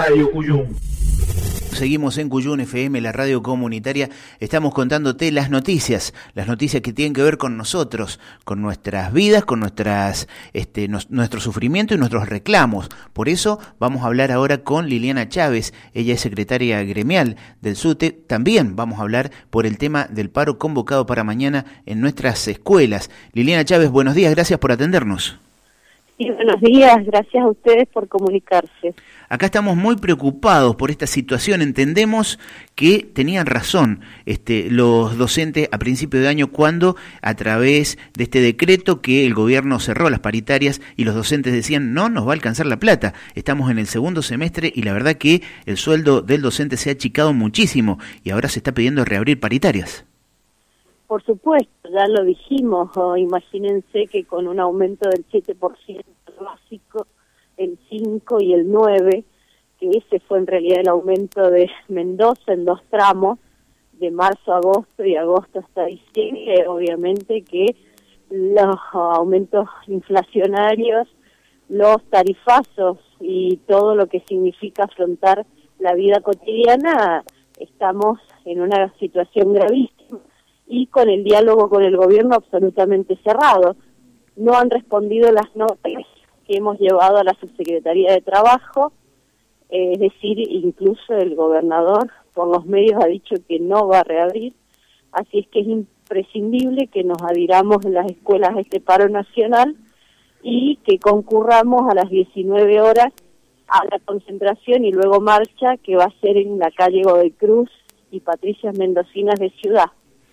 Radio Cuyum. Seguimos en Cuyum FM, la radio comunitaria. Estamos contándote las noticias que tienen que ver con nosotros, con nuestras vidas, con nuestro sufrimiento y nuestros reclamos. Por eso vamos a hablar ahora con Liliana Chávez. Ella es secretaria gremial del SUTE. También vamos a hablar por el tema del paro convocado para mañana en nuestras escuelas. Liliana Chávez, buenos días, gracias por atendernos. Sí, buenos días, gracias a ustedes por comunicarse. Acá estamos muy preocupados por esta situación. Entendemos que tenían razón los docentes a principio de año cuando a través de este decreto que el gobierno cerró las paritarias y los docentes decían no nos va a alcanzar la plata. Estamos en el segundo semestre y la verdad que el sueldo del docente se ha achicado muchísimo y ahora se está pidiendo reabrir paritarias. Por supuesto, ya lo dijimos, imagínense que con un aumento del 7% básico, el 5 y el 9, que ese fue en realidad el aumento de Mendoza en 2 tramos, de marzo a agosto y agosto hasta diciembre, obviamente que los aumentos inflacionarios, los tarifazos y todo lo que significa afrontar la vida cotidiana, estamos en una situación gravísima. Y con el diálogo con el gobierno absolutamente cerrado. No han respondido las notas que hemos llevado a la Subsecretaría de Trabajo, es decir, incluso el gobernador por los medios ha dicho que no va a reabrir, así es que es imprescindible que nos adhiramos en las escuelas a este paro nacional y que concurramos a las 19 horas a la concentración y luego marcha que va a ser en la calle Godoy Cruz y Patricias Mendocinas de Ciudad.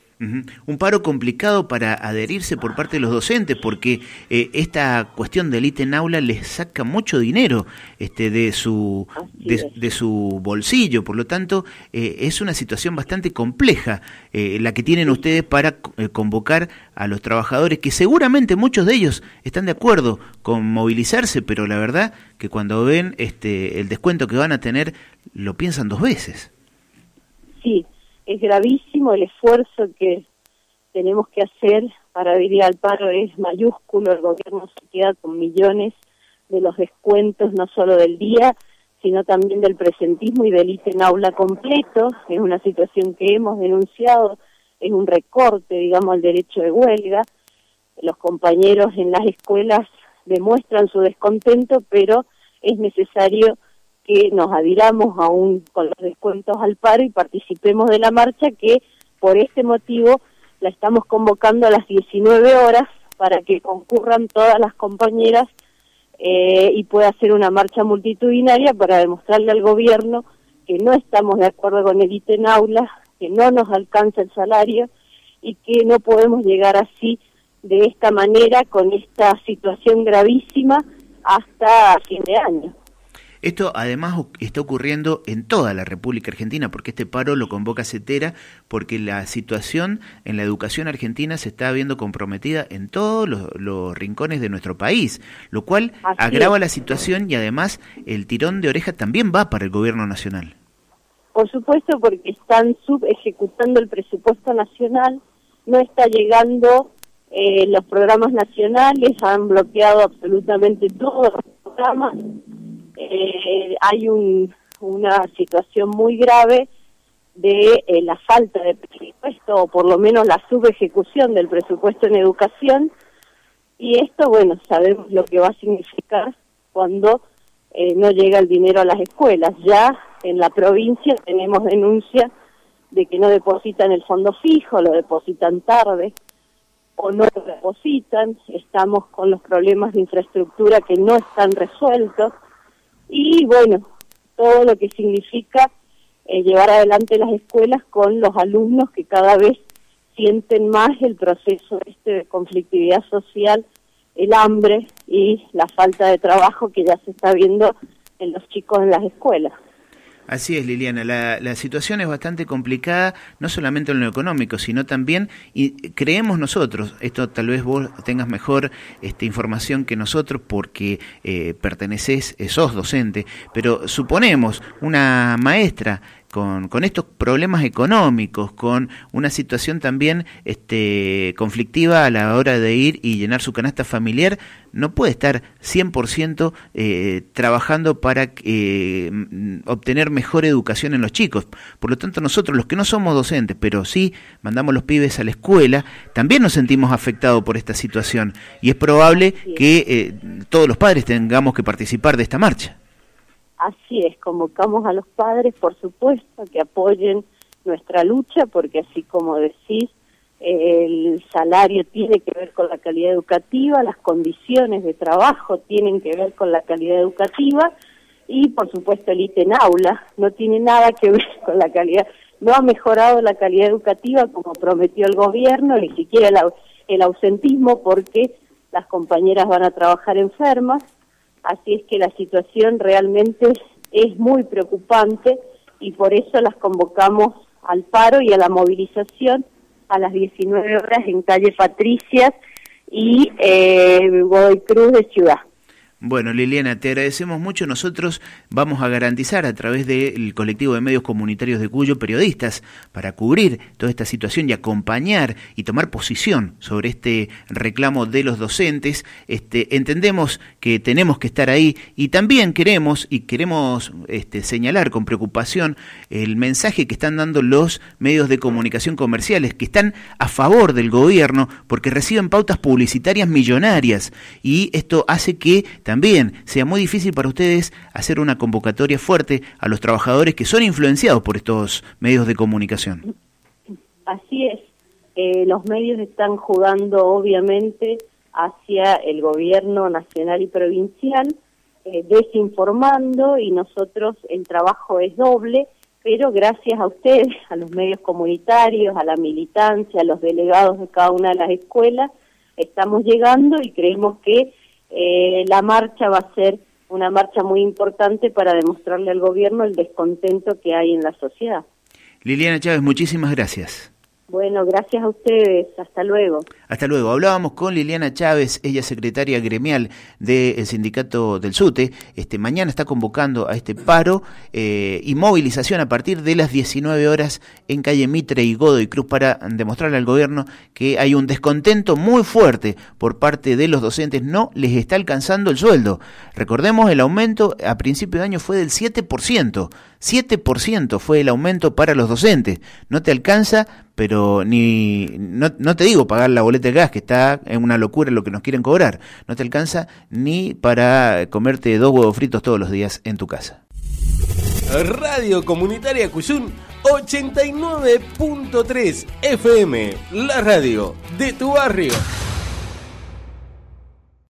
Un paro complicado para adherirse por parte de los docentes porque esta cuestión del ítem aula les saca mucho dinero de su bolsillo, por lo tanto es una situación bastante compleja la que tienen ustedes para convocar a los trabajadores, que seguramente muchos de ellos están de acuerdo con movilizarse, pero la verdad que cuando ven el descuento que van a tener lo piensan 2 veces. Sí. Es gravísimo, el esfuerzo que tenemos que hacer para adherir al paro es mayúsculo, el gobierno se queda con millones de los descuentos, no solo del día, sino también del presentismo y del ítem aula completo. Es una situación que hemos denunciado, es un recorte, digamos, al derecho de huelga. Los compañeros en las escuelas demuestran su descontento, pero es necesario que nos adhiramos aún con los descuentos al paro y participemos de la marcha, que por este motivo la estamos convocando a las 19 horas para que concurran todas las compañeras y pueda ser una marcha multitudinaria para demostrarle al gobierno que no estamos de acuerdo con el ítem aula, que no nos alcanza el salario y que no podemos llegar así de esta manera con esta situación gravísima hasta fin de año. Esto además está ocurriendo en toda la República Argentina, porque este paro lo convoca CETERA, porque la situación en la educación argentina se está viendo comprometida en todos los rincones de nuestro país, lo cual agrava la situación y además el tirón de oreja también va para el gobierno nacional. Por supuesto, porque están subejecutando el presupuesto nacional, no está llegando los programas nacionales, han bloqueado absolutamente todos los programas. Hay una situación muy grave de la falta de presupuesto, o por lo menos la subejecución del presupuesto en educación, y esto, bueno, sabemos lo que va a significar cuando no llega el dinero a las escuelas. Ya en la provincia tenemos denuncia de que no depositan el fondo fijo, lo depositan tarde, o no lo depositan, estamos con los problemas de infraestructura que no están resueltos, y bueno, todo lo que significa llevar adelante las escuelas con los alumnos que cada vez sienten más el proceso de conflictividad social, el hambre y la falta de trabajo que ya se está viendo en los chicos en las escuelas. Así es, Liliana, la situación es bastante complicada, no solamente en lo económico, sino también, y creemos nosotros, esto tal vez vos tengas mejor información que nosotros porque sos docente, pero suponemos una maestra con estos problemas económicos, con una situación también conflictiva a la hora de ir y llenar su canasta familiar, no puede estar 100% trabajando para obtener mejor educación en los chicos. Por lo tanto, nosotros, los que no somos docentes, pero sí mandamos los pibes a la escuela, también nos sentimos afectados por esta situación, y es probable que todos los padres tengamos que participar de esta marcha. Así es, convocamos a los padres, por supuesto, que apoyen nuestra lucha, porque así como decís, el salario tiene que ver con la calidad educativa, las condiciones de trabajo tienen que ver con la calidad educativa, y por supuesto el ítem aula no tiene nada que ver con la calidad, no ha mejorado la calidad educativa como prometió el gobierno, ni siquiera el ausentismo, porque las compañeras van a trabajar enfermas. Así es que la situación realmente es muy preocupante y por eso las convocamos al paro y a la movilización a las 19 horas en calle Patricias y Godoy Cruz de Ciudad. Bueno, Liliana, te agradecemos mucho. Nosotros vamos a garantizar a través del colectivo de medios comunitarios de Cuyo periodistas para cubrir toda esta situación y acompañar y tomar posición sobre este reclamo de los docentes. Entendemos que tenemos que estar ahí y también queremos señalar con preocupación el mensaje que están dando los medios de comunicación comerciales, que están a favor del gobierno porque reciben pautas publicitarias millonarias, y esto hace que también sea muy difícil para ustedes hacer una convocatoria fuerte a los trabajadores que son influenciados por estos medios de comunicación. Así es, los medios están jugando obviamente hacia el gobierno nacional y provincial, desinformando, y nosotros el trabajo es doble, pero gracias a ustedes, a los medios comunitarios, a la militancia, a los delegados de cada una de las escuelas, estamos llegando y creemos que la marcha va a ser una marcha muy importante para demostrarle al gobierno el descontento que hay en la sociedad. Liliana Chávez, muchísimas gracias. Bueno, gracias a ustedes. Hasta luego. Hasta luego. Hablábamos con Liliana Chávez, ella secretaria gremial del sindicato del SUTE. Mañana está convocando a este paro y movilización a partir de las 19 horas en calle Mitre y Godoy Cruz para demostrarle al gobierno que hay un descontento muy fuerte por parte de los docentes. No les está alcanzando el sueldo. Recordemos, el aumento a principio de año fue del 7%. 7% fue el aumento para los docentes. No te alcanza, pero no te digo pagar la boleta de gas, que está en una locura lo que nos quieren cobrar. No te alcanza ni para comerte 2 huevos fritos todos los días en tu casa. Radio Comunitaria Cuyún 89.3 FM, la radio de tu barrio.